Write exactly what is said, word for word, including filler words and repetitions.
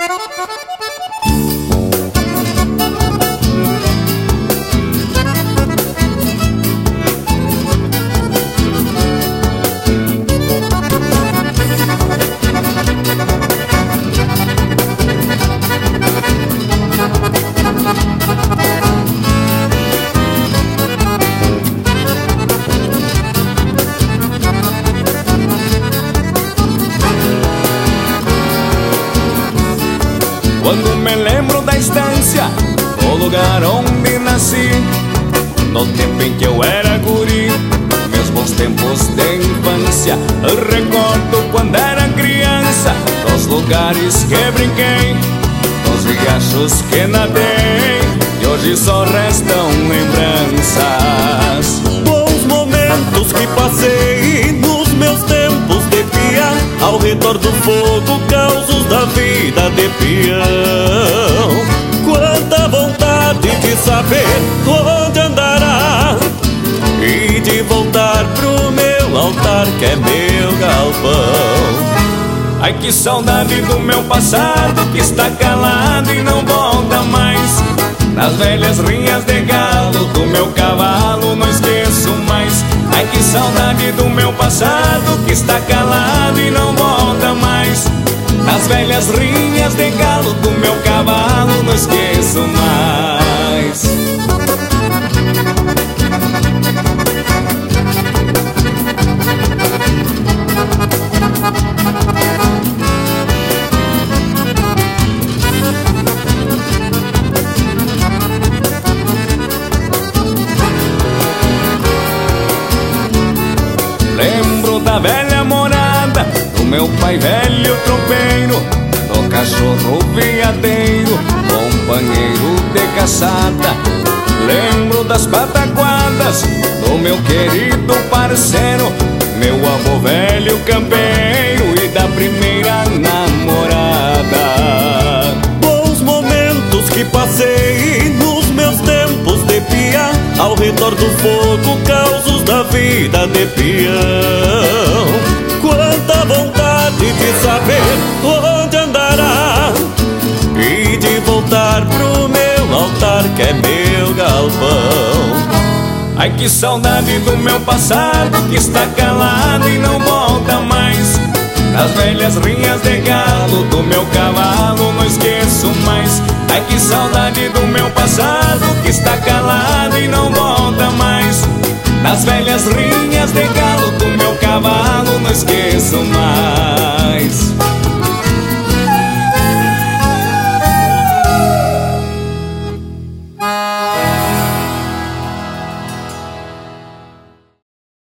Quando me lembro da estância, o lugar onde nasci, no tempo em que eu era guri, meus bons tempos de infância. Eu recordo quando era criança, dos lugares que brinquei, dos riachos que nadei, e hoje só restam lembranças. Bons momentos que passei nos meus tempos de pia, ao redor do fogo, causos da vida de peão. Quanta vontade de saber onde andará e de voltar pro meu altar, que é meu galpão. Ai, que saudade do meu passado, que está calado e não volta mais. Das velhas rinhas de galo, do meu cavalo, não esqueço mais. Ai, que saudade do meu passado, que está calado e não volta mais. Das velhas rinhas de galo, do meu cavalo, não esqueço mais. Lembro da velha morada, do meu pai velho tropeiro, do cachorro veadeiro, companheiro de caçada. Lembro das pataquadas, do meu querido parceiro, meu avô velho campeiro, e da primeira namorada. Bons momentos que passei nos meus tempos de pia, ao redor do fogo, causos da vida de peão. Quanta vontade de saber onde andará e de voltar pro meu altar, que é meu galpão. Ai, que saudade do meu passado, que está calado e não volta mais. Das velhas rinhas de galo, do meu cavalo, não esqueço mais. Ai, que saudade do meu passado, que está calado e não volta mais. Das velhas rinhas de galo, do meu cavalo, não esqueço mais.